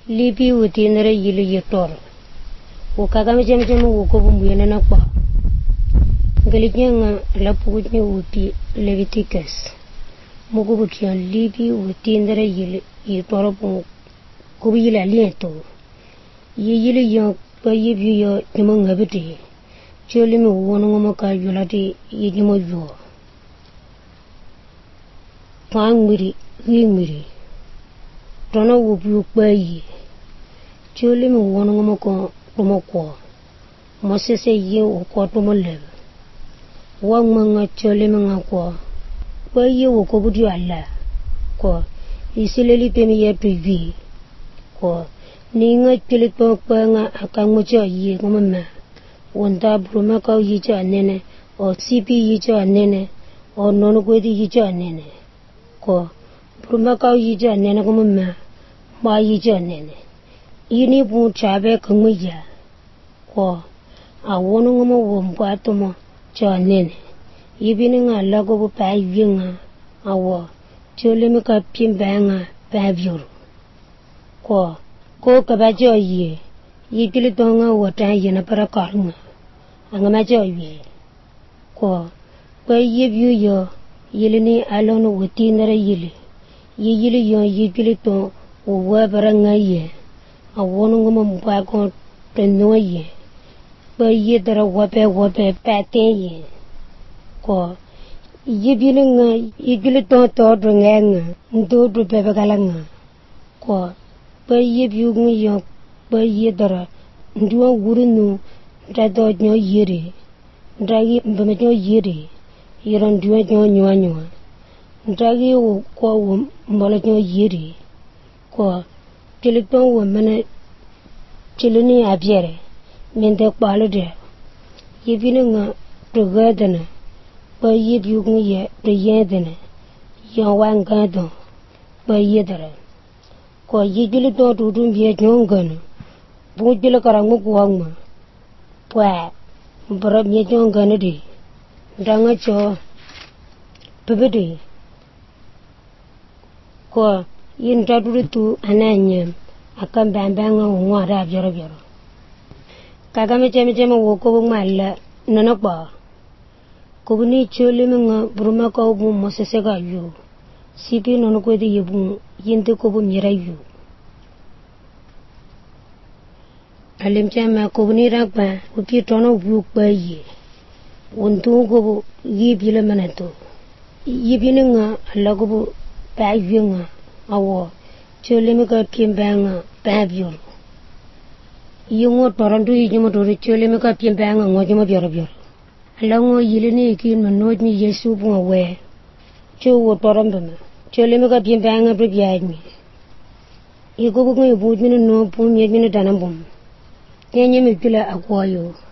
lipi utinere yili yitor wo kagame jam wo ko bumuyene na kwa ngelijenga la pugni uti Leviticus mugo bukian lipi utinere yili yitor ko yila lieto yili yo pa yibi yo timo ngabiti choli mi wono ngomo ka yulati yimo yo pangmiri wimiri tono wubu kwayi choli mi wono ngomo ko ko mosese ye o ko to molle wa nganga choli mi ngako kwayi wo ko budu alla ko isileli temi ye pivi ko ninga chili to nga akango cha ye ngoma wonda bruma ka yi cha nene o sipi yi cha nene o nono ko di yi cha nene ko bruma ka yi cha nene ngoma ma yi cha nene yini bu chabe kangya ko a wono ngoma womba to mo cha nene yibini nga lago bu pa yinga awo chole me ka pimbanga pa vyoro ko ka ba jo yi yigili tonga wota yena para karma angama jo yi ko yibyu yo yilini alono woti nare yili yo yigili to wa baranga ye awono ngoma mpa ko teno ye yedara wape paten ye ko yibili nga yigili to drngenga ndo bebe galanga ko yibyu ngiyo yedara ndo wurinu ndado nyo yiri ndagi mbame nyo yiri yiron ndo nyo ndagi ko mbolo nyo yiri ko teleton wo mene telini abiere mende kwalo de yibini nga togadana yibyu ngiye yedana yo wangado yedara ko yigili to dudum biye nyongana bujile karangu kuangma pwa mbara biye nyongana di ndanga cho bebede ko yin daduru tu ananya akan bambanga ngwara byoro kagame cheme wo ko malla nana ba ko buni chole menga bruma ka bu mosese ga yu sipi nono ko de yebu yinde ko bu mira yu alim chama ko buni rakba ko ki tono bu pa yi wontu ko bu yibile manato yibine nga alla ko bu pa yunga awo chole me ka pimbanga pa byoro yungo torandu yimo do chole me ka pimbanga ngojimo byoro lango yilini kin manojni yesu bu we wo torambama chole me ka pimbanga be byadmi yigo bu ngi bu ni no pu mi ni danambum nyenye me pila akwayo